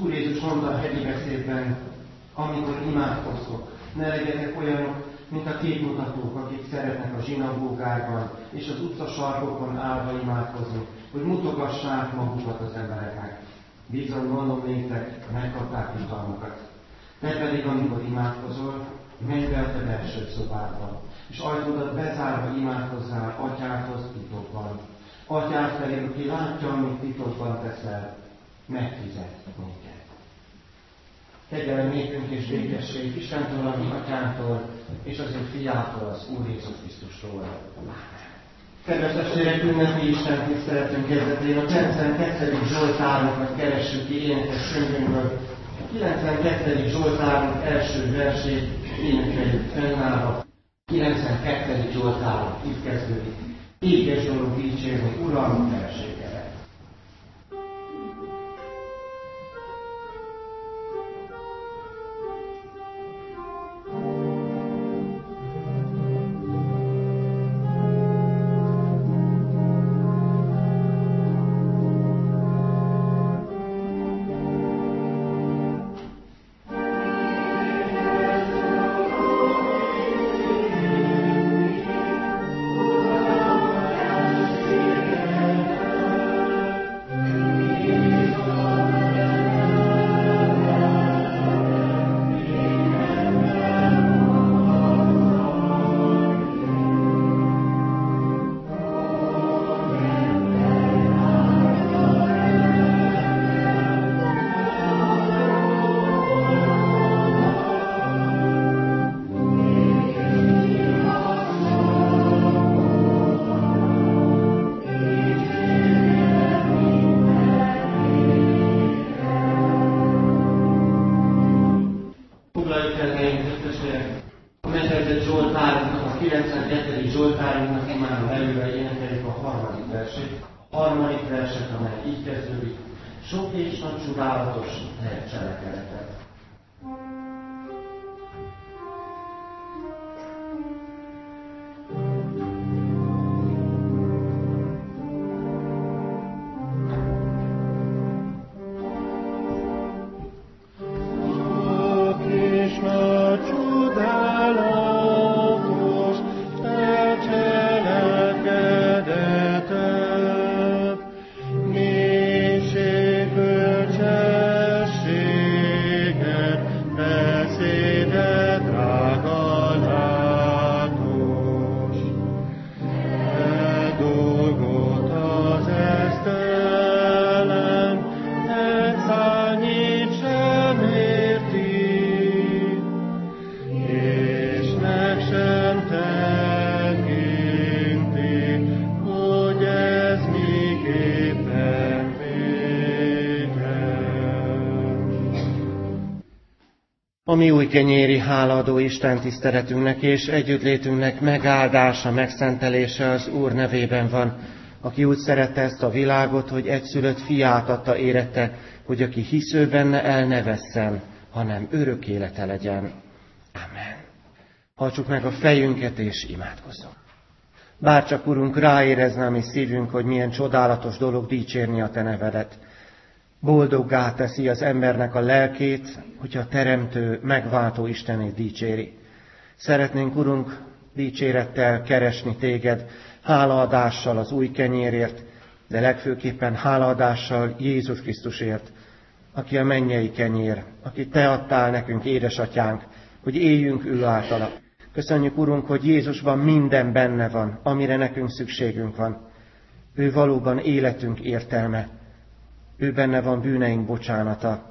Úr Jézus mondta a hegyi beszédben, amikor imádkoztok, ne legyetek olyanok, mint a képmutatók, akik szeretnek a zsinagógákban és az utcasarkokon állva imádkozni, hogy mutogassák magukat az embereknek. Bizony mondom néktek, megkapták jutalmukat. Te pedig, amikor imádkozol, menj be a te belső szobádba, és ajtódat bezárva imádkozzál Atyádhoz titokban. Atyád pedig, aki látja, amit titokban teszel, megfizet minket. Kegyelem nékünk és békesség Istentől, a mi Atyánktól, és az ő Fiától, az Úr Jézus Krisztusról. Kedves testvérek, ünnepi Isten tiszteletünk kezdetén a 92. Zsoltárokat keressük ki énekes könyvünkből. A 92. Zsoltárunk első versét énekeljük fennállva. 92. Zsoltárunk itt kezdődik. Éges dolog dicsérni Uram felségedet. Sok és nagy csodálatos cselekedetet. A mi új kenyéri hálaadó Isten tiszteletünknek és együttlétünknek megáldása, megszentelése az Úr nevében van, aki úgy szerette ezt a világot, hogy egyszülött fiát adta érette, hogy aki hisző benne el ne vesszen, hanem örök élete legyen. Amen. Hajtsuk meg a fejünket és imádkozzunk. Bárcsak, Urunk, ráérezne a mi szívünk, hogy milyen csodálatos dolog dicsérni a Te nevedet. Boldoggá teszi az embernek a lelkét, hogy a Teremtő, megváltó Istenét dicséri. Szeretnénk, Urunk, dicsérettel keresni Téged, hálaadással az új kenyérért, de legfőképpen hálaadással Jézus Krisztusért, aki a mennyei kenyér, aki Te adtál nekünk, édesatyánk, hogy éljünk ő általa. Köszönjük, Urunk, hogy Jézusban minden benne van, amire nekünk szükségünk van. Ő valóban életünk értelme. Ő benne van bűneink bocsánata.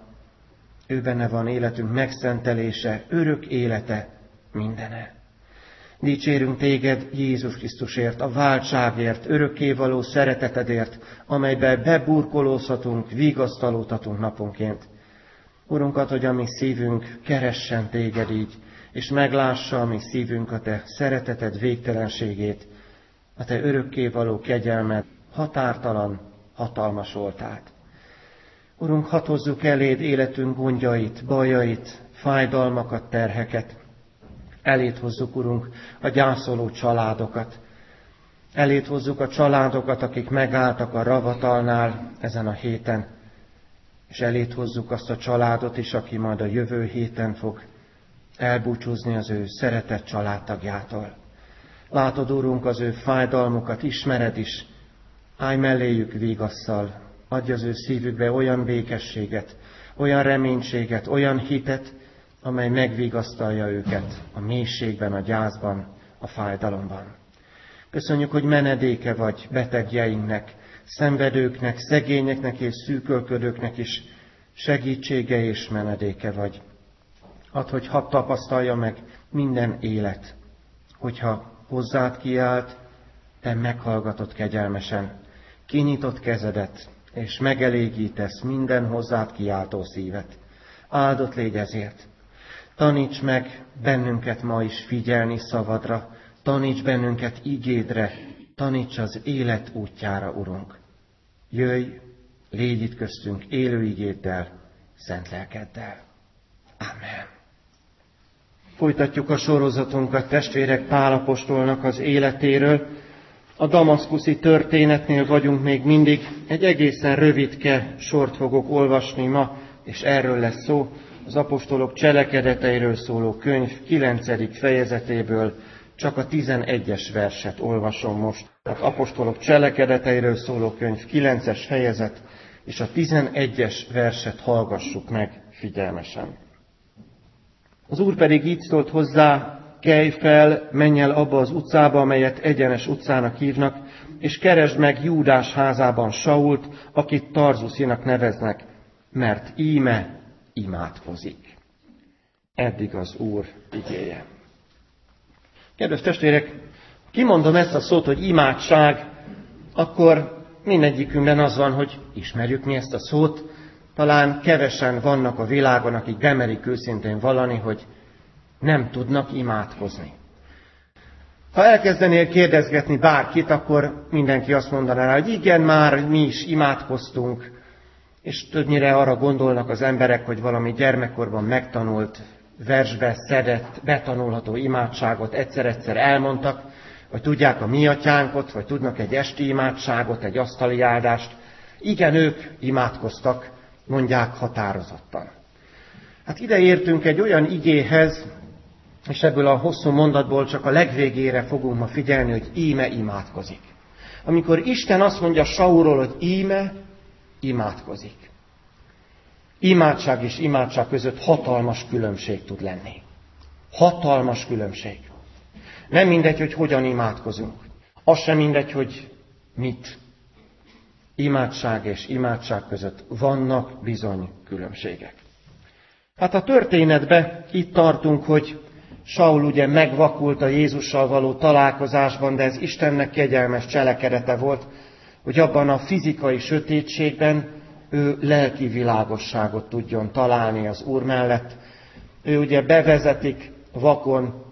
Ő benne van életünk megszentelése, örök élete, mindene. Dicsérünk Téged Jézus Krisztusért, a váltságért, örökkévaló szeretetedért, amelybe beburkolózhatunk, vigasztalódhatunk naponként. Urunk, add, hogy a mi szívünk keressen Téged így, és meglássa a mi szívünk a Te szereteted végtelenségét, a Te örökkévaló kegyelmed, határtalan, hatalmas voltát. Urunk, hadd hozzuk eléd életünk gondjait, bajait, fájdalmakat, terheket. Eléd hozzuk, Urunk, a gyászoló családokat. Eléd hozzuk a családokat, akik megálltak a ravatalnál ezen a héten. és elét hozzuk azt a családot is, aki majd a jövő héten fog elbúcsúzni az ő szeretett családtagjától. Látod, Úrunk, az ő fájdalmukat, ismered is, állj melléjük vígasszal, adj az ő szívükbe olyan békességet, olyan reménységet, olyan hitet, amely megvigasztalja őket a mélységben, a gyászban, a fájdalomban. Köszönjük, hogy menedéke vagy betegjeinknek, szenvedőknek, szegényeknek és szűkölködőknek is segítsége és menedéke vagy. Add, hogy hadd tapasztalja meg minden élet, hogyha hozzád kiált, te meghallgatod kegyelmesen, kinyitott kezedet, és megelégítesz minden hozzád kiáltó szívet. Áldott légy ezért. Taníts meg bennünket ma is figyelni szavadra, taníts bennünket igédre, taníts az élet útjára, Urunk. Jöjj, légy itt köztünk élő igéddel, szent lelkeddel. Amen. Folytatjuk a sorozatunkat testvérek Pál apostolnak az életéről. A damaszkuszi történetnél vagyunk még mindig. Egy egészen rövidke sort fogok olvasni ma, és erről lesz szó. Az apostolok cselekedeteiről szóló könyv 9. fejezetéből csak a 11-es verset olvasom most. Az apostolok cselekedeteiről szóló könyv 9-es fejezet, és a 11-es verset hallgassuk meg figyelmesen. Az Úr pedig így szólt hozzá: kelj fel, menj el abba az utcába, amelyet Egyenes utcának hívnak, és keresd meg Júdás házában Sault, akit Tarzuszinak neveznek, mert íme imádkozik. Eddig az Úr igéje. Kedves testvérek, kimondom ezt a szót, hogy imádság, akkor mindegyikünkben az van, hogy ismerjük mi ezt a szót. Talán kevesen vannak a világon, akik bemerik őszintén vallani, hogy nem tudnak imádkozni. Ha elkezdenél kérdezgetni bárkit, akkor mindenki azt mondaná rá, hogy igen, már mi is imádkoztunk, és többnyire arra gondolnak az emberek, hogy valami gyermekkorban megtanult, versbe szedett, betanulható imádságot egyszer-egyszer elmondtak, vagy tudják a mi atyánkot, vagy tudnak egy esti imádságot, egy asztali áldást. Igen, ők imádkoztak, mondják határozottan. Hát ide értünk egy olyan igéhez, és ebből a hosszú mondatból csak a legvégére fogunk ma figyelni, hogy íme imádkozik. Amikor Isten azt mondja Saulról, hogy íme imádkozik. Imádság és imádság között hatalmas különbség tud lenni. Hatalmas különbség. Nem mindegy, hogy hogyan imádkozunk. Az sem mindegy, hogy mit. Imádság és imádság között vannak bizony különbségek. Hát a történetben itt tartunk, hogy Saul ugye megvakult a Jézussal való találkozásban, de ez Istennek kegyelmes cselekedete volt, hogy abban a fizikai sötétségben ő lelki világosságot tudjon találni az Úr mellett. Ő ugye bevezetik vakon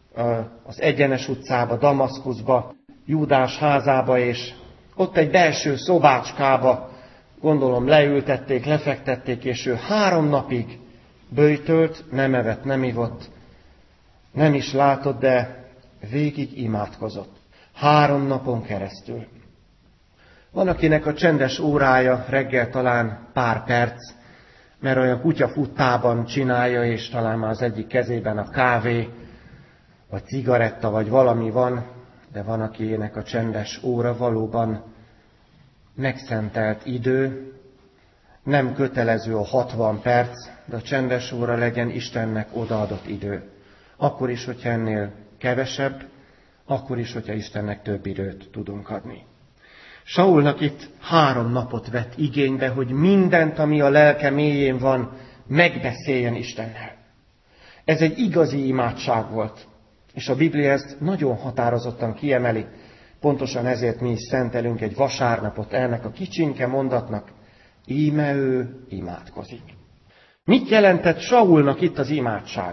az Egyenes utcába, Damaszkuszba, Júdás házába, és ott egy belső szobácskába, gondolom leültették, lefektették, és ő 3 napig böjtölt, nem evett, nem ivott, nem is látott, de végig imádkozott. 3 napon keresztül. Van, akinek a csendes órája reggel talán pár perc, mert olyan kutyafuttában csinálja, és talán már az egyik kezében a kávé, vagy cigaretta, vagy valami van, de van, akinek a csendes óra valóban megszentelt idő, nem kötelező a 60 perc, de a csendes óra legyen Istennek odaadott idő. Akkor is, hogyha ennél kevesebb, akkor is, hogyha Istennek több időt tudunk adni. Saulnak itt 3 napot vett igénybe, hogy mindent, ami a lelke mélyén van, megbeszéljen Istennel. Ez egy igazi imádság volt, és a Biblia ezt nagyon határozottan kiemeli. Pontosan ezért mi is szentelünk egy vasárnapot ennek a kicsinke mondatnak, íme ő imádkozik. Mit jelentett Saulnak itt az imádság?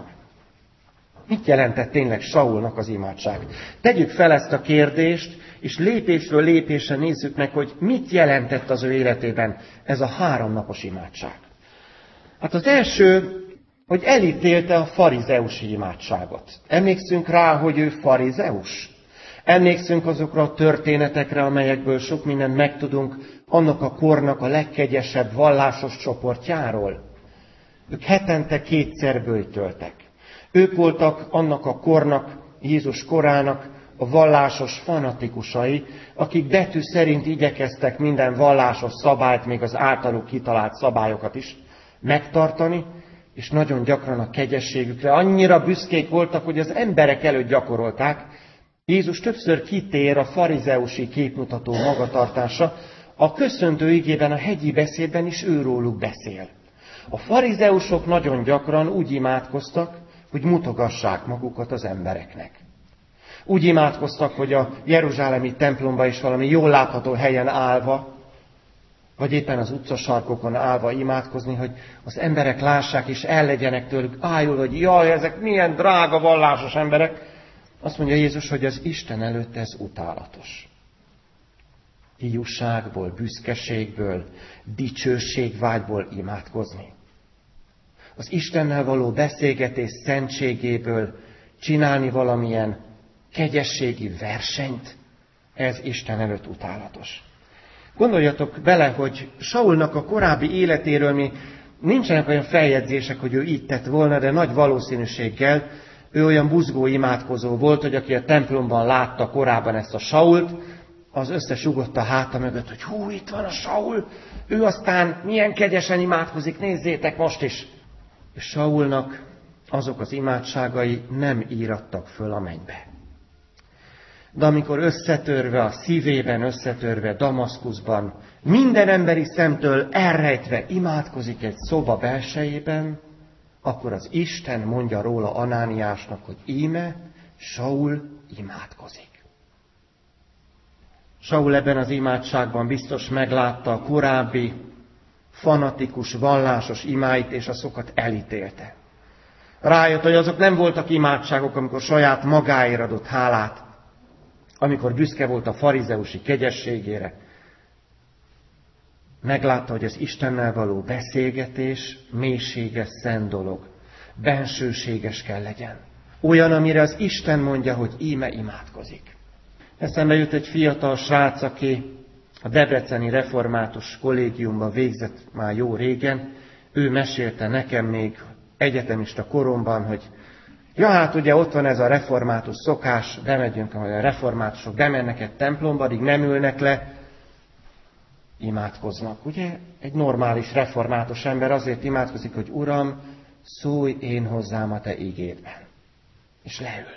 Mit jelentett tényleg Saulnak az imádság? Tegyük fel ezt a kérdést, és lépésről lépésre nézzük meg, hogy mit jelentett az ő életében ez a 3 napos imádság. Hát az első, hogy elítélte a farizeusi imádságot. Emlékszünk rá, hogy ő farizeus? Emlékszünk azokra a történetekre, amelyekből sok mindent megtudunk, annak a kornak a legkegyesebb vallásos csoportjáról. Ők hetente 2-szer böjtöltek. Ők voltak annak a kornak, Jézus korának a vallásos fanatikusai, akik betű szerint igyekeztek minden vallásos szabályt, még az általuk kitalált szabályokat is megtartani, és nagyon gyakran a kegyességükre annyira büszkék voltak, hogy az emberek előtt gyakorolták. Jézus többször kitér a farizeusi képmutató magatartása, a köszöntő igében, a hegyi beszédben is őróluk beszél. A farizeusok nagyon gyakran úgy imádkoztak, hogy mutogassák magukat az embereknek. Úgy imádkoztak, hogy a jeruzsálemi templomba is valami jól látható helyen állva, vagy éppen az utcasarkokon állva imádkozni, hogy az emberek lássák és ellegyenek tőlük ájul, hogy jaj, ezek milyen drága vallásos emberek. Azt mondja Jézus, hogy az Isten előtt ez utálatos. Hiúságból, büszkeségből, dicsőségvágyból imádkozni. Az Istennel való beszélgetés szentségéből csinálni valamilyen kegyességi versenyt, ez Isten előtt utálatos. Gondoljatok bele, hogy Saulnak a korábbi életéről mi nincsenek olyan feljegyzések, hogy ő így tett volna, de nagy valószínűséggel ő olyan buzgó imádkozó volt, hogy aki a templomban látta korábban ezt a Sault, az összesugott a háta mögött, hogy hú, itt van a Saul, ő aztán milyen kegyesen imádkozik, nézzétek most is. És Saulnak azok az imádságai nem írattak föl a mennybe. De amikor összetörve a szívében, összetörve Damaszkuszban, minden emberi szemtől elrejtve imádkozik egy szoba belsejében, akkor az Isten mondja róla Anániásnak, hogy íme, Saul imádkozik. Saul ebben az imádságban biztos meglátta a korábbi fanatikus, vallásos imáit, és azokat elítélte. Rájött, hogy azok nem voltak imádságok, amikor saját magáért adott hálát, amikor büszke volt a farizeusi kegyességére. Meglátta, hogy az Istennel való beszélgetés mélységes, szent dolog. Bensőséges kell legyen. Olyan, amire az Isten mondja, hogy íme imádkozik. Eszembe jut egy fiatal srác, aki a debreceni református kollégiumban végzett már jó régen. Ő mesélte nekem még egyetemista koromban, hogy ja, hát ugye ott van ez a református szokás, bemegyünk, ahogy a reformátusok bemennek egy templomba, addig nem ülnek le, imádkoznak. Ugye egy normális református ember azért imádkozik, hogy Uram, szólj én hozzám a te igédben. És leül.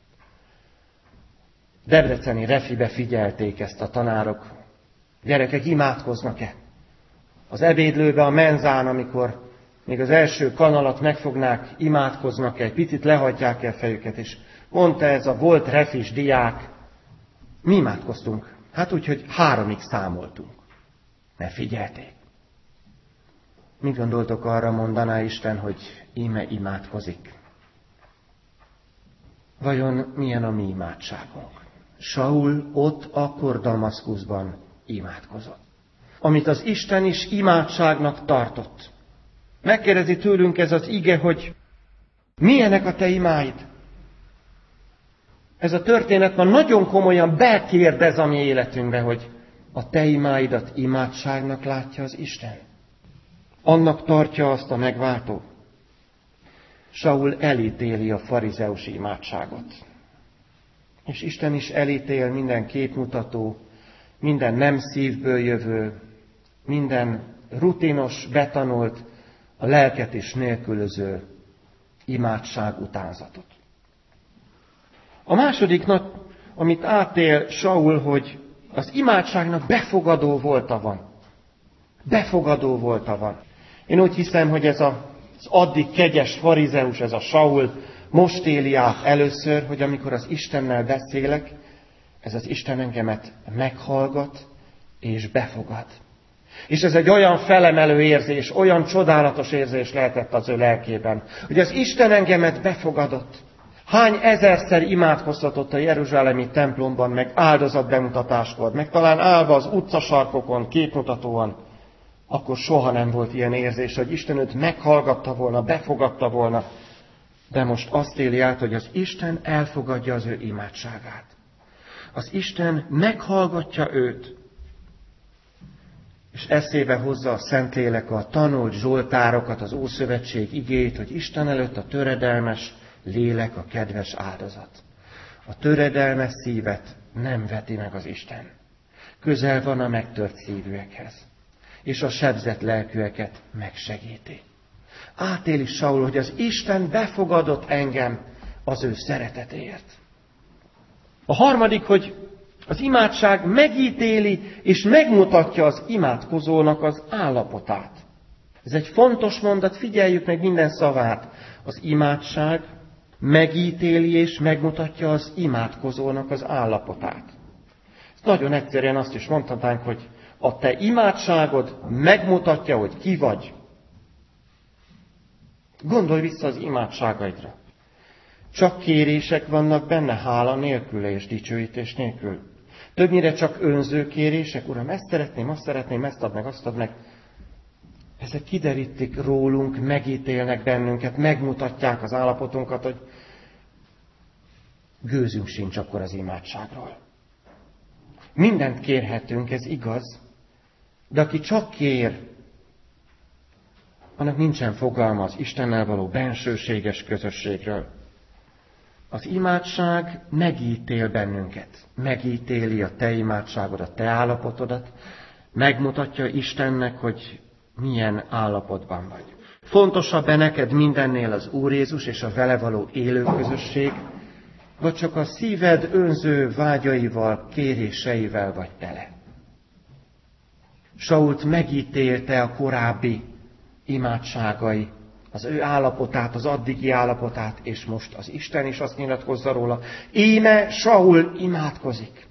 Debreceni refibe figyelték ezt a tanárok. Gyerekek, imádkoznak-e? Az ebédlőbe, a menzán, amikor még az első kanalat megfognák, imádkoznak-e, egy picit lehajtják el fejüket, és mondta ez a volt refis diák, mi imádkoztunk. Hát úgy, hogy 3-ig számoltunk. Mert figyelték. Mit gondoltok, arra mondaná Isten, hogy íme imádkozik? Vajon milyen a mi imádságunk? Saul ott akkor Damaszkuszban imádkozott. Amit az Isten is imádságnak tartott. Megkérdezi tőlünk ez az ige, hogy milyenek a te imáid? Ez a történet ma nagyon komolyan bekérdez a mi életünkbe, hogy a te imáidat imádságnak látja az Isten. Annak tartja azt a megváltó. Saul elítéli a farizeusi imádságot. És Isten is elítél minden képmutató, minden nem szívből jövő, minden rutinos, betanult, a lelket is nélkülöző imádság utánzatot. A második nap, amit átél Saul, hogy az imádságnak befogadó volta van. Befogadó volta van. Én úgy hiszem, hogy ez az addig kegyes farizeus, ez a Saul most éli át először, hogy amikor az Istennel beszélek, ez az Isten engemet meghallgat és befogad. És ez egy olyan felemelő érzés, olyan csodálatos érzés lehetett az ő lelkében, hogy az Isten engemet befogadott. Hány ezerszer imádkoztatott a jeruzsálemi templomban, meg áldozatbemutatáskor, meg talán állva az utcasarkokon, képmutatóan, akkor soha nem volt ilyen érzés, hogy Isten őt meghallgatta volna, befogadta volna. De most azt éli át, hogy az Isten elfogadja az ő imádságát. Az Isten meghallgatja őt. És eszébe hozza a Szentlélek a tanult zsoltárokat, az Ószövetség igéit, hogy Isten előtt a töredelmes lélek a kedves áldozat. A töredelmes szívet nem veti meg az Isten. Közel van a megtört szívűekhez, és a sebzett lelkűeket megsegíti. Átéli Saul, hogy az Isten befogadott engem az ő szeretetéért. A harmadik, hogy az imádság megítéli és megmutatja az imádkozónak az állapotát. Ez egy fontos mondat, figyeljük meg minden szavát. Az imádság megítéli és megmutatja az imádkozónak az állapotát. Ez nagyon egyszerűen azt is mondhatnánk, hogy a te imádságod megmutatja, hogy ki vagy. Gondolj vissza az imádságaidra. Csak kérések vannak benne, hála nélkül és dicsőítés nélkül. Többnyire csak önző kérések, Uram, ezt szeretném, azt szeretném, ezt add meg, azt add meg. Ezek kiderítik rólunk, megítélnek bennünket, megmutatják az állapotunkat, hogy gőzünk sincs akkor az imádságról. Mindent kérhetünk, ez igaz, de aki csak kér, annak nincsen fogalma az Istennel való bensőséges közösségről. Az imádság megítél bennünket, megítéli a te imádságod, a te állapotodat, megmutatja Istennek, hogy milyen állapotban vagy. Fontosabb-e neked mindennél az Úr Jézus és a vele való élő közösség, vagy csak a szíved önző vágyaival, kéréseivel vagy tele? Sault megítélte a korábbi imádságai, az ő állapotát, az addigi állapotát, és most az Isten is azt nyilatkozza róla. Íme Saul imádkozik.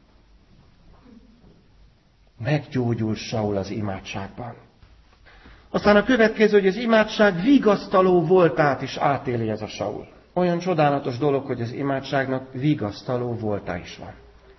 Meggyógyul Saul az imádságban. Aztán a következő, hogy az imádság vigasztaló voltát is átéli ez a Saul. Olyan csodálatos dolog, hogy az imádságnak vigasztaló volta is van.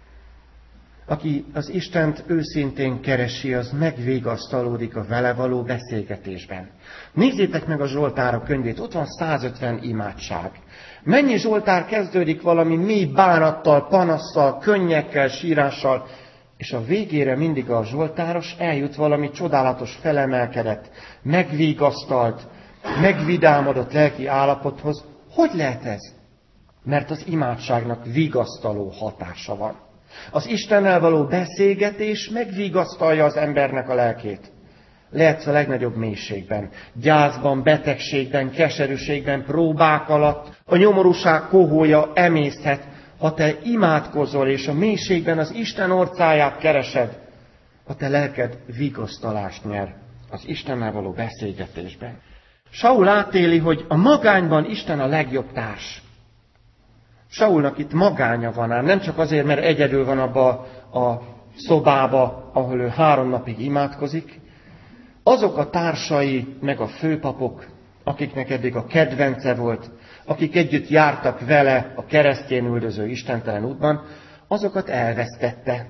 Aki az Istent őszintén keresi, az megvigasztalódik a vele való beszélgetésben. Nézzétek meg a Zsoltárok könyvét, ott van 150 imádság. Mennyi Zsoltár kezdődik valami mély bánattal, panasszal, könnyekkel, sírással, és a végére mindig a Zsoltáros eljut valami csodálatos felemelkedett, megvigasztalt, megvidámodott lelki állapothoz. Hogy lehet ez? Mert az imádságnak vigasztaló hatása van. Az Istennel való beszélgetés megvigasztalja az embernek a lelkét. Lehetsz a legnagyobb mélységben, gyászban, betegségben, keserűségben, próbák alatt, a nyomorúság kohója emészhet. Ha te imádkozol, és a mélységben az Isten orcáját keresed, a te lelked vigasztalást nyer az Istennel való beszélgetésben. Saul átéli, hogy a magányban Isten a legjobb társ. Saulnak itt magánya van ám, nem csak azért, mert egyedül van abba a szobába, ahol ő 3 napig imádkozik. Azok a társai, meg a főpapok, akiknek eddig a kedvence volt, akik együtt jártak vele a keresztjén üldöző istentelen útban, azokat elvesztette.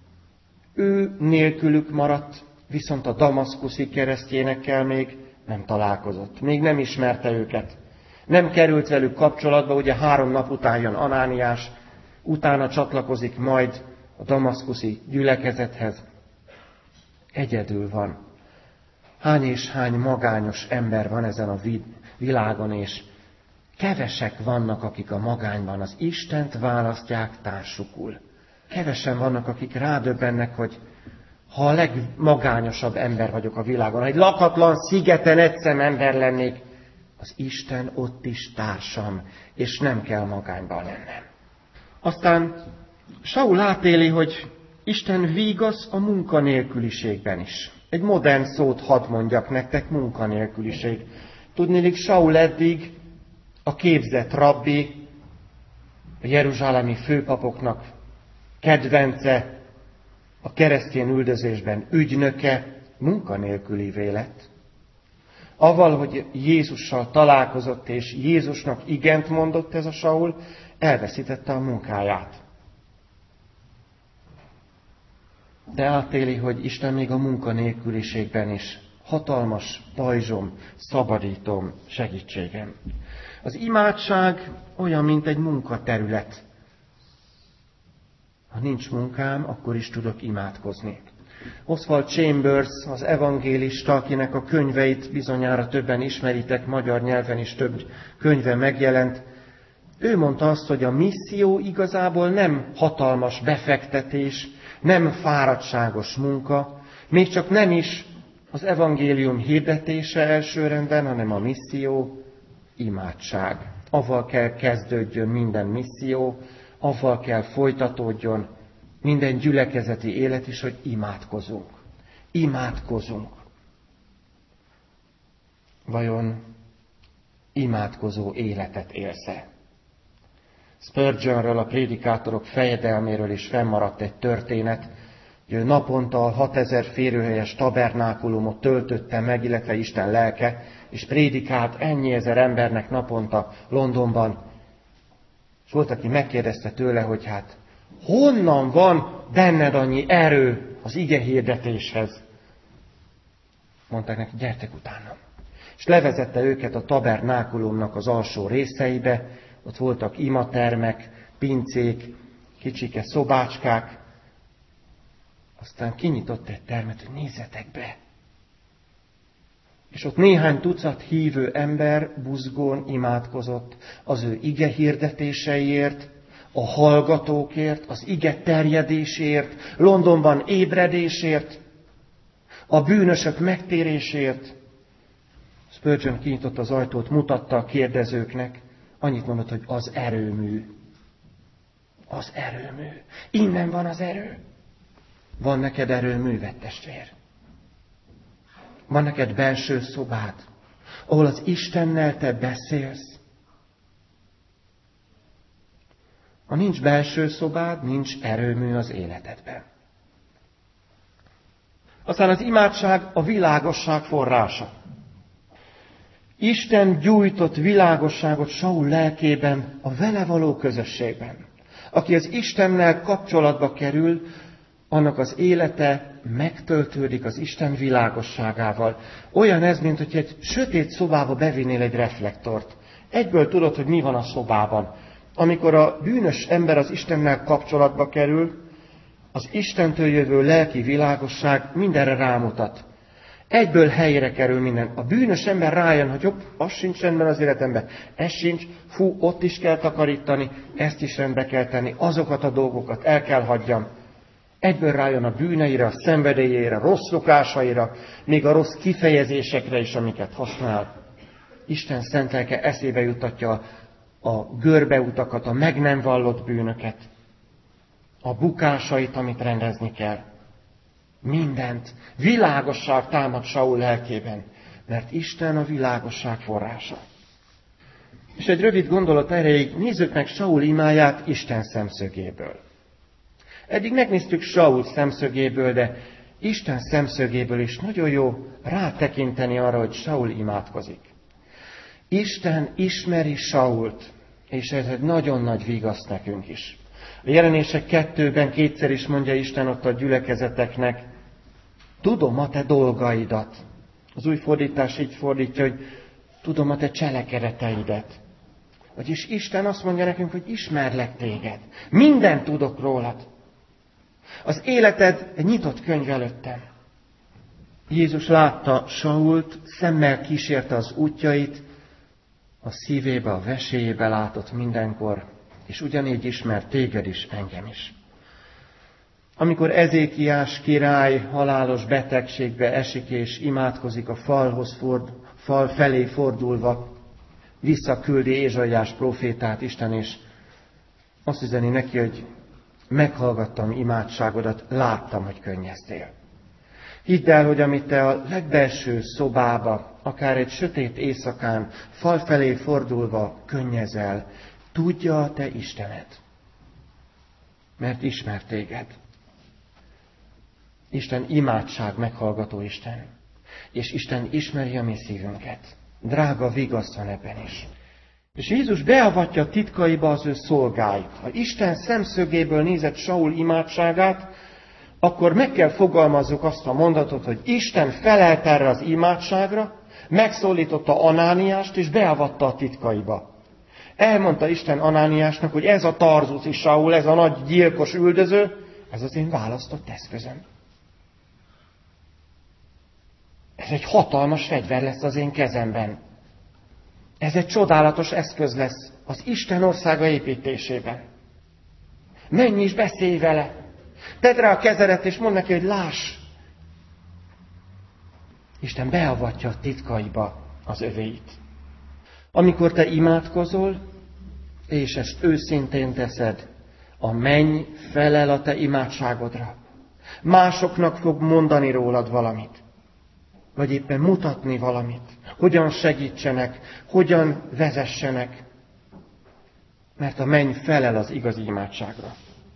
Ő nélkülük maradt, viszont a damaszkuszi keresztjénekkel még nem találkozott. Még nem ismerte őket. Nem került velük kapcsolatba, ugye 3 nap után jön Anániás, utána csatlakozik majd a damaszkuszi gyülekezethez. Egyedül van. Hány és hány magányos ember van ezen a világon, és kevesek vannak, akik a magányban az Istent választják társukul. Kevesen vannak, akik rádöbbennek, hogy ha a legmagányosabb ember vagyok a világon, ha egy lakatlan szigeten egyszem ember lennék, az Isten ott is társam, és nem kell magányban lennem. Aztán Saul átéli, hogy Isten vígasz a munkanélküliségben is. Egy modern szót hadd mondjak nektek, munkanélküliség. Tudniillik, Saul eddig a képzett rabbi, a jeruzsálemi főpapoknak kedvence, a keresztény üldözésben ügynöke, munkanélkülivé lett. Avval, hogy Jézussal találkozott, és Jézusnak igent mondott ez a Saul, elveszítette a munkáját. De átéli, hogy Isten még a munkanélküliségben is hatalmas pajzsom, szabadítom, segítségem. Az imádság olyan, mint egy munkaterület. Ha nincs munkám, akkor is tudok imádkozni. Oswald Chambers, az evangélista, akinek a könyveit bizonyára többen ismeritek, magyar nyelven is több könyve megjelent, ő mondta azt, hogy a misszió igazából nem hatalmas befektetés, nem fáradtságos munka, még csak nem is az evangélium hirdetése elsőrendben, hanem a misszió imádság. Avval kell kezdődjön minden misszió, avval kell folytatódjon minden gyülekezeti élet is, hogy imádkozunk. Imádkozunk. Vajon imádkozó életet élsz-e? Spurgeonről, a prédikátorok fejedelméről is fennmaradt egy történet, hogy ő naponta a 6000 férőhelyes tabernákulumot töltötte meg, illetve Isten lelke, és prédikált ennyi ezer embernek naponta Londonban. És volt, aki megkérdezte tőle, hogy hát honnan van benned annyi erő az ige hirdetéshez? Mondták neki, gyertek utánam. És levezette őket a tabernákulumnak az alsó részeibe, ott voltak imatermek, pincék, kicsike szobácskák. Aztán kinyitott egy termet, hogy nézzetek be. És ott néhány tucat hívő ember buzgón imádkozott az ő ige hirdetéseiért, a hallgatókért, az ige terjedésért, Londonban ébredésért, a bűnösök megtérésért. Spurgeon kinyitotta az ajtót, mutatta a kérdezőknek, annyit mondott, hogy az erőmű. Az erőmű. Innen van az erő. Van neked erőműved, testvér? Van neked belső szobád, ahol az Istennel te beszélsz? Ha nincs belső szobád, nincs erőmű az életedben. Aztán az imádság a világosság forrása. Isten gyújtott világosságot Saul lelkében, a vele való közösségben. Aki az Istennel kapcsolatba kerül, annak az élete megtöltődik az Isten világosságával. Olyan ez, mint hogy egy sötét szobába bevinnél egy reflektort. Egyből tudod, hogy mi van a szobában. Amikor a bűnös ember az Istennel kapcsolatba kerül, az Istentől jövő lelki világosság mindenre rámutat. Egyből helyre kerül minden. A bűnös ember rájön, hogy hopp, az sincs rendben az életemben, ez sincs, fú, ott is kell takarítani, ezt is rendbe kell tenni, azokat a dolgokat el kell hagyjam. Egyből rájön a bűneire, a szenvedélyére, a rossz szokásaira, még a rossz kifejezésekre is, amiket használ. Isten szent lelke eszébe juttatja a görbeutakat, a meg nem vallott bűnöket, a bukásait, amit rendezni kell. Mindent. Világosság támad Saul lelkében, mert Isten a világosság forrása. És egy rövid gondolat erejéig nézzük meg Saul imáját Isten szemszögéből. Eddig megnéztük Saul szemszögéből, de Isten szemszögéből is nagyon jó rátekinteni arra, hogy Saul imádkozik. Isten ismeri Sault, és ez egy nagyon nagy vigaszt nekünk is. A Jelenések 2-ben kétszer is mondja Isten ott a gyülekezeteknek, tudom a te dolgaidat. Az új fordítás így fordítja, hogy tudom a te cselekedeteidet. Vagyis Isten azt mondja nekünk, hogy ismerlek téged. Mindent tudok rólad. Az életed egy nyitott könyv előttem. Jézus látta Sault, szemmel kísérte az útjait, a szívébe, a veséjébe látott mindenkor, és ugyanígy ismer téged is, engem is. Amikor Ezékiás király halálos betegségbe esik és imádkozik a fal felé fordulva, visszaküldi Ézsaiás prófétát Isten, és azt üzeni neki, hogy meghallgattam imádságodat, láttam, hogy könnyeztél. Hidd el, hogy amit te a legbelső szobába, akár egy sötét éjszakán, fal felé fordulva könnyezel, tudja a te Istened. Mert ismer téged. Isten imádság meghallgató Isten. És Isten ismeri a mi szívünket. Drága vigasz van ebben is. És Jézus beavatja titkaiba az ő szolgáit. Ha Isten szemszögéből nézett Saul imádságát, akkor meg kell fogalmazzuk azt a mondatot, hogy Isten felelt erre az imádságra, megszólította Anániást, és beavatta a titkaiba. Elmondta Isten Anániásnak, hogy ez a Tarzuszi Saul, ez a nagy gyilkos üldöző, ez az én választott eszközöm. Ez egy hatalmas fegyver lesz az én kezemben. Ez egy csodálatos eszköz lesz az Isten országa építésében. Menj és beszélj vele. Tedd rá a kezedet, és mondd neki, hogy láss. Isten beavatja a titkaiba az övéit. Amikor te imádkozol, és ezt őszintén teszed, a menny felel a te imádságodra. Másoknak fog mondani rólad valamit. Vagy éppen mutatni valamit. Hogyan segítsenek, hogyan vezessenek. Mert a menny felel az igazi imádságra.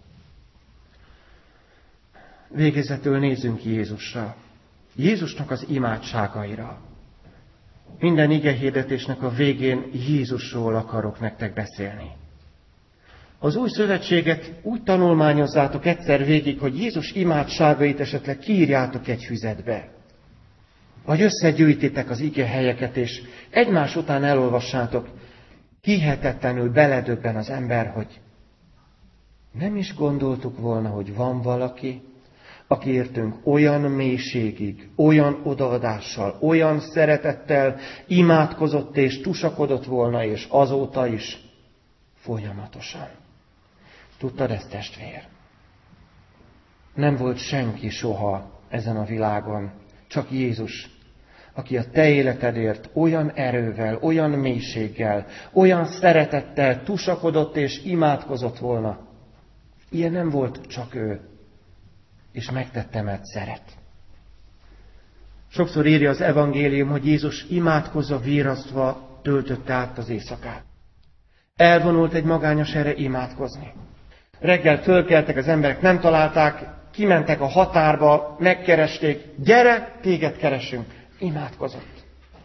Végezetül nézzünk Jézusra. Jézusnak az imádságaira. Minden igehirdetésnek a végén Jézusról akarok nektek beszélni. Az új szövetséget úgy tanulmányozzátok egyszer végig, hogy Jézus imádságait esetleg kiírjátok egy füzetbe. Vagy összegyűjtitek az ige helyeket, és egymás után elolvassátok. Hihetetlenül beledöbben az ember, hogy nem is gondoltuk volna, hogy van valaki, aki értünk olyan mélységig, olyan odaadással, olyan szeretettel imádkozott és tusakodott volna, és azóta is folyamatosan. Tudtad ezt, testvér? Nem volt senki soha ezen a világon, csak Jézus, aki a te életedért olyan erővel, olyan mélységgel, olyan szeretettel tusakodott és imádkozott volna. Ilyen nem volt, csak ő. És megtette, mert szeret. Sokszor írja az evangélium, hogy Jézus imádkozva, virrasztva töltötte át az éjszakát. Elvonult egy magányos erre imádkozni. Reggel fölkeltek az emberek, nem találták, kimentek a határba, megkeresték, gyere, téged keresünk. Imádkozott.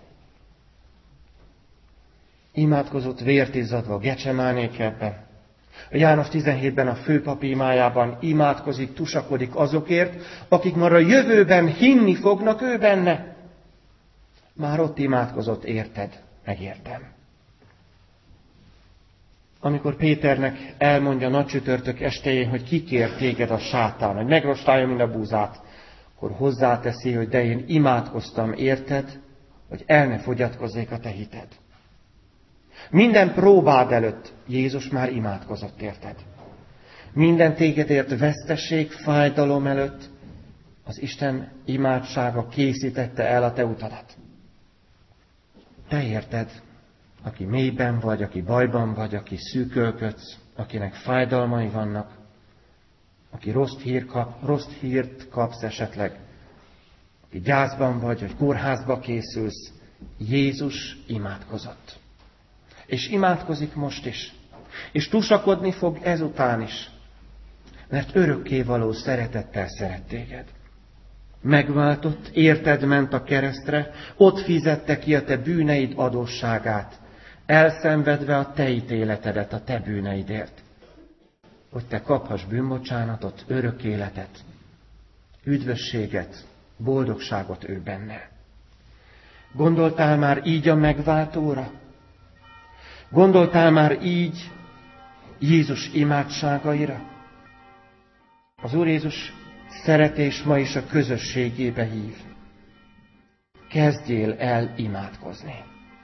Imádkozott vért izzadva Gecsemáné kertben. A János 17-ben a főpapi imájában imádkozik, tusakodik azokért, akik már a jövőben hinni fognak ő benne. Már ott imádkozott, érted, megértem. Amikor Péternek elmondja nagycsütörtök estéjén, hogy kikér téged a sátán, hogy megrostálja mind a búzát, akkor hozzáteszi, hogy de én imádkoztam, érted, hogy el ne fogyatkozzék a te hited. Minden próbád előtt Jézus már imádkozott, érted? Minden tégedért veszteség, fájdalom előtt az Isten imádsága készítette el a te utadat. Te érted, aki mélyben vagy, aki bajban vagy, aki szűkölködsz, akinek fájdalmai vannak, aki rossz hírt kapsz esetleg, aki gyászban vagy, vagy kórházba készülsz, Jézus imádkozott. És imádkozik most is. És tusakodni fog ezután is. Mert örökkévaló szeretettel szeret téged. Megváltott, érted ment a keresztre, ott fizette ki a te bűneid adósságát, elszenvedve a te ítéletedet a te bűneidért. Hogy te kaphass bűnbocsánatot, örök életet, üdvösséget, boldogságot ő benne. Gondoltál már így a megváltóra? Gondoltál már így Jézus imádságaira? Az Úr Jézus szeretés ma is a közösségébe hív. Kezdjél el imádkozni.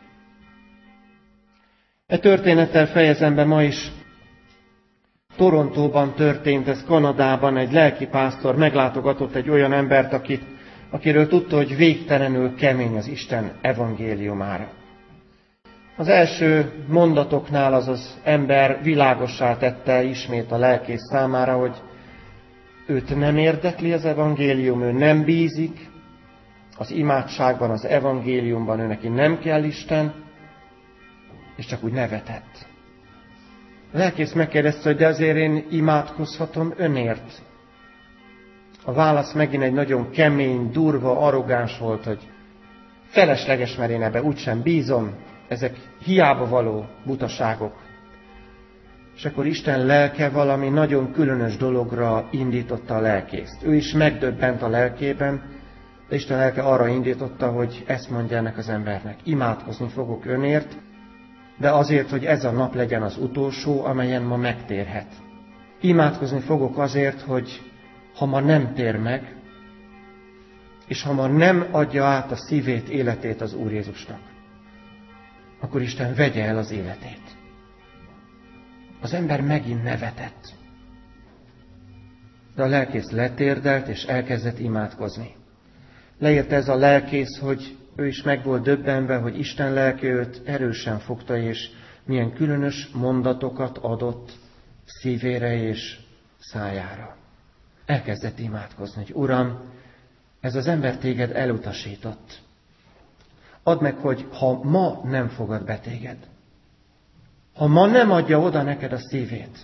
E történettel fejezem be ma is. Torontóban történt ez, Kanadában egy lelkipásztor meglátogatott egy olyan embert, akiről tudta, hogy végtelenül kemény az Isten evangéliumára. Az első mondatoknál az ember világossá tette ismét a lelkész számára, hogy őt nem érdekli az evangélium, ő nem bízik az imádságban, az evangéliumban, ő neki nem kell Isten, és csak úgy nevetett. A lelkész megkérdezte, hogy de azért én imádkozhatom önért. A válasz megint egy nagyon kemény, durva, arrogáns volt, hogy felesleges, mert én ebbe úgysem bízom, ezek hiába való butaságok. És akkor Isten lelke valami nagyon különös dologra indította a lelkészt. Ő is megdöbbent a lelkében, de Isten lelke arra indította, hogy ezt mondja ennek az embernek. Imádkozni fogok önért, de azért, hogy ez a nap legyen az utolsó, amelyen ma megtérhet. Imádkozni fogok azért, hogy ha ma nem tér meg, és ha ma nem adja át a szívét, életét az Úr Jézusnak, akkor Isten vegye el az életét. Az ember megint nevetett. De a lelkész letérdelt, és elkezdett imádkozni. Leírta ez a lelkész, hogy ő is meg volt döbbenve, hogy Isten lelke őt erősen fogta, és milyen különös mondatokat adott szívére és szájára. Elkezdett imádkozni, hogy Uram, ez az ember téged elutasított. Add meg, hogy ha ma nem fogad be téged, ha ma nem adja oda neked a szívét,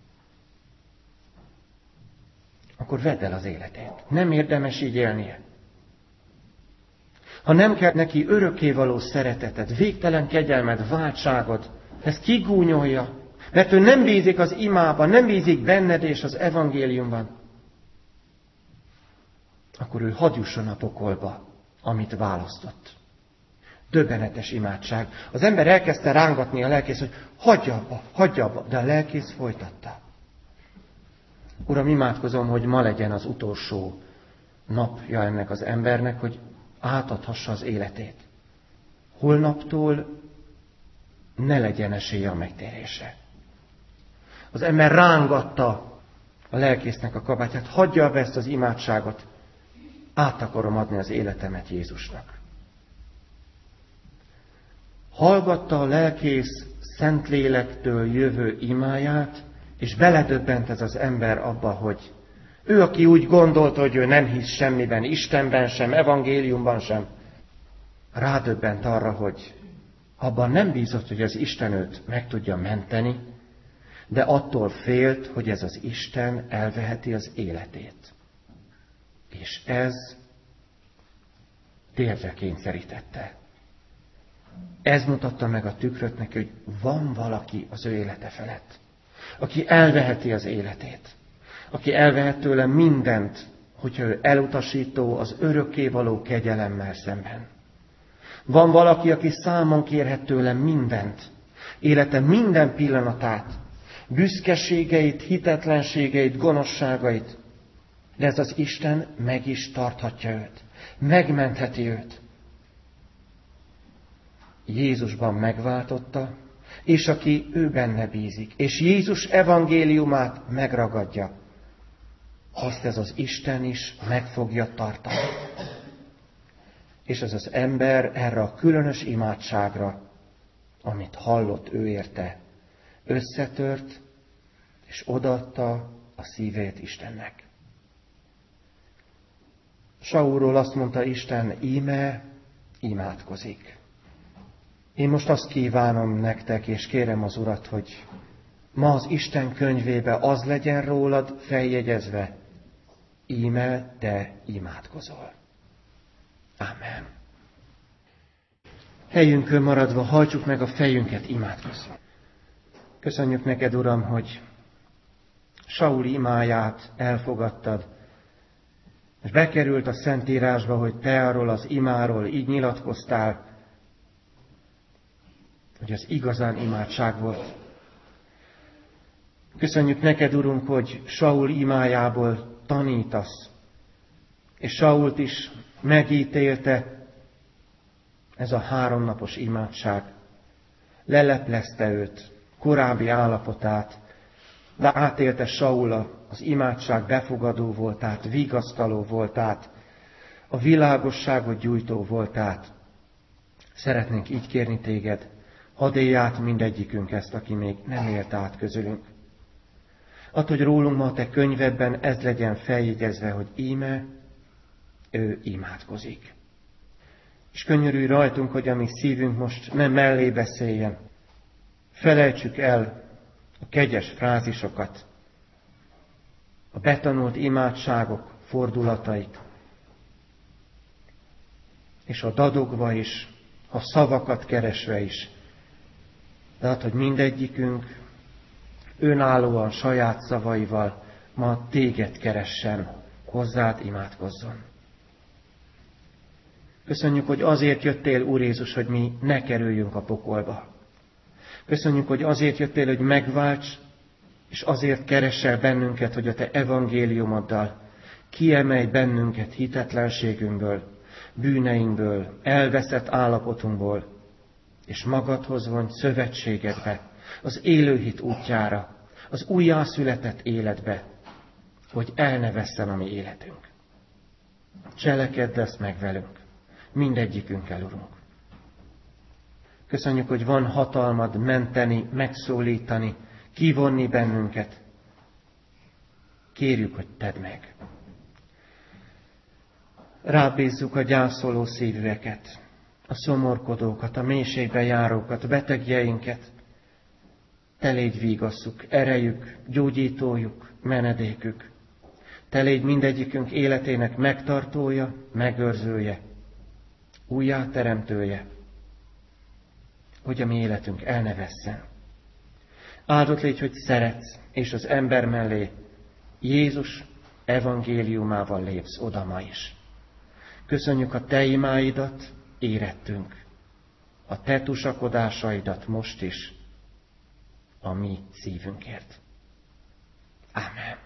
akkor vedd el az életét. Nem érdemes így élnie. Ha nem kell neki örökkévaló szereteted, végtelen kegyelmed, váltságod, ezt kigúnyolja, mert ő nem bízik az imában, nem bízik benned és az evangéliumban, akkor ő hadd jusson a pokolba, amit választott. Döbbenetes imádság. Az ember elkezdte rángatni a lelkész, hogy hagyja abba, de a lelkész folytatta. Uram, imádkozom, hogy ma legyen az utolsó napja ennek az embernek, hogy átadhassa az életét. Holnaptól ne legyen esélye a megtérésre. Az ember rángatta a lelkésznek a kabátját, hagyja be ezt az imádságot, át akarom adni az életemet Jézusnak. Hallgatta a lelkész Szentlélektől jövő imáját, és beledöbbent ez az ember abba, hogy ő, aki úgy gondolta, hogy ő nem hisz semmiben, Istenben sem, evangéliumban sem, rádöbbent arra, hogy abban nem bízott, hogy az Isten őt meg tudja menteni, de attól félt, hogy ez az Isten elveheti az életét. És ez térdre kényszerítette. Ez mutatta meg a tükröt neki, hogy van valaki az ő élete felett, aki elveheti az életét, aki elvehet tőle mindent, hogyha ő elutasító az örökkévaló kegyelemmel szemben. Van valaki, aki számon kérhet tőle mindent, élete minden pillanatát, büszkeségeit, hitetlenségeit, gonoszságait, de ez az Isten meg is tarthatja őt, megmentheti őt. Jézusban megváltotta, és aki ő benne bízik, és Jézus evangéliumát megragadja, azt ez az Isten is meg fogja tartani. És ez az ember erre a különös imádságra, amit hallott ő érte, összetört, és odaadta a szívét Istennek. Saulról azt mondta Isten, íme imádkozik. Én most azt kívánom nektek, és kérem az Urat, hogy ma az Isten könyvébe az legyen rólad feljegyezve, íme te imádkozol. Amen. Helyünkön maradva hajtsuk meg a fejünket, imádkozzunk. Köszönjük neked, Uram, hogy Saul imáját elfogadtad, és bekerült a Szentírásba, hogy te arról az imáról így nyilatkoztál, hogy az igazán imádság volt. Köszönjük neked, Urunk, hogy Saul imájából tanítasz, és Sault is megítélte ez a 3 napos imádság. Leleplezte őt, korábbi állapotát, de átélte Saul az imádság befogadó voltát, vigasztaló voltát, a világosságot gyújtó voltát. Szeretnénk így kérni téged, hadd élj át mindegyikünk ezt, aki még nem élt át közülünk. Add, hogy rólunk ma a te könyvedben ez legyen feljegyezve, hogy íme, ő imádkozik. És könyörülj rajtunk, hogy a mi szívünk most nem mellé beszéljen. Felejtsük el a kegyes frázisokat, a betanult imádságok fordulatait, és a dadogva is, a szavakat keresve is. De hát, hogy mindegyikünk önállóan, saját szavaival ma téged keressen, hozzád imádkozzon. Köszönjük, hogy azért jöttél, Úr Jézus, hogy mi ne kerüljünk a pokolba. Köszönjük, hogy azért jöttél, hogy megválts, és azért keresel bennünket, hogy a te evangéliumoddal Kiemelj bennünket hitetlenségünkből, bűneinkből, elveszett állapotunkból, és magadhoz vonj szövetségedbe, az élőhit útjára, az újjászületett életbe, hogy el ne vesszen a mi életünk. Cselekedd ezt meg velünk, mindegyikünkkel, Urunk. Köszönjük, hogy van hatalmad menteni, megszólítani, kivonni bennünket. Kérjük, hogy tedd meg. Rábízzuk a gyászoló szívűeket, a szomorkodókat, a mélységbe járókat, betegjeinket. Te légy vígasszuk, erejük, gyógyítójuk, menedékük. Te légy mindegyikünk életének megtartója, megőrzője, újjáteremtője, hogy a mi életünk el ne vesszen. Áldott légy, hogy szeretsz, és az ember mellé Jézus evangéliumával lépsz oda ma is. Köszönjük a te imáidat, érettünk, a te tusakodásaidat most is, a mi szívünkért. Ámen.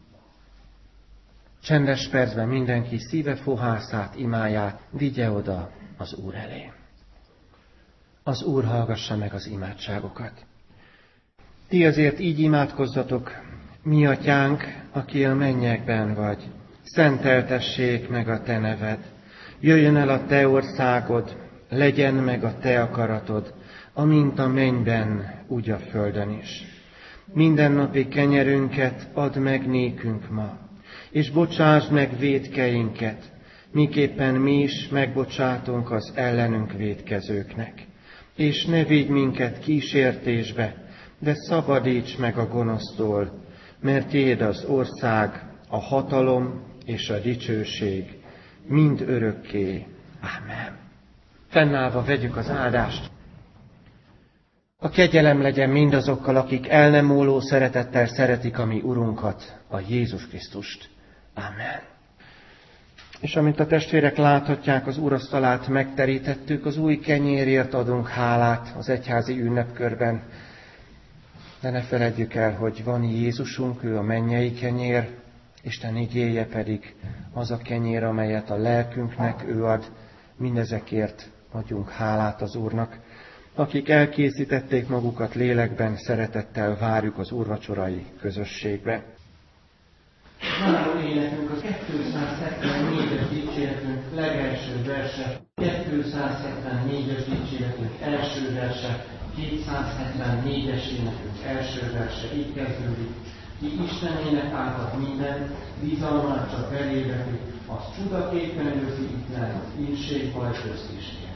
Csendes percben mindenki szíve fohászát, imáját vigye oda az Úr elé. Az Úr hallgassa meg az imádságokat. Ti azért így imádkozzatok, mi atyánk, aki a mennyekben vagy, szenteltessék meg a te neved. Jöjjön el a te országod, legyen meg a te akaratod, amint a mennyben, úgy a földön is. Mindennapi kenyerünket add meg nékünk ma, és bocsásd meg vétkeinket, miképpen mi is megbocsátunk az ellenünk vétkezőknek. És ne vigy minket kísértésbe, de szabadíts meg a gonosztól, mert tiéd az ország, a hatalom és a dicsőség, mind örökké. Ámen. Fennállva vegyük az áldást. A kegyelem legyen mindazokkal, akik el nem múló szeretettel szeretik a mi Urunkat, a Jézus Krisztust. Ámen. És amint a testvérek láthatják, az úrasztalát megterítettük, az új kenyérért adunk hálát az egyházi ünnepkörben. De ne feledjük el, hogy van Jézusunk, ő a mennyei kenyér, Isten igéje pedig az a kenyér, amelyet a lelkünknek ő ad. Mindezekért adjunk hálát az Úrnak. Akik elkészítették magukat lélekben, szeretettel várjuk az úrvacsorai közösségbe. Záró énekünk az 274-es dicséretünk legelső verse, 274-es dicséretünk első verse, 274-es énekünk első verse, így kezdődik. Ki Istenének átad mindent, bizalmát csak belé veti, az csudaképpen őrzi itt lenn, az ínség baj közt is.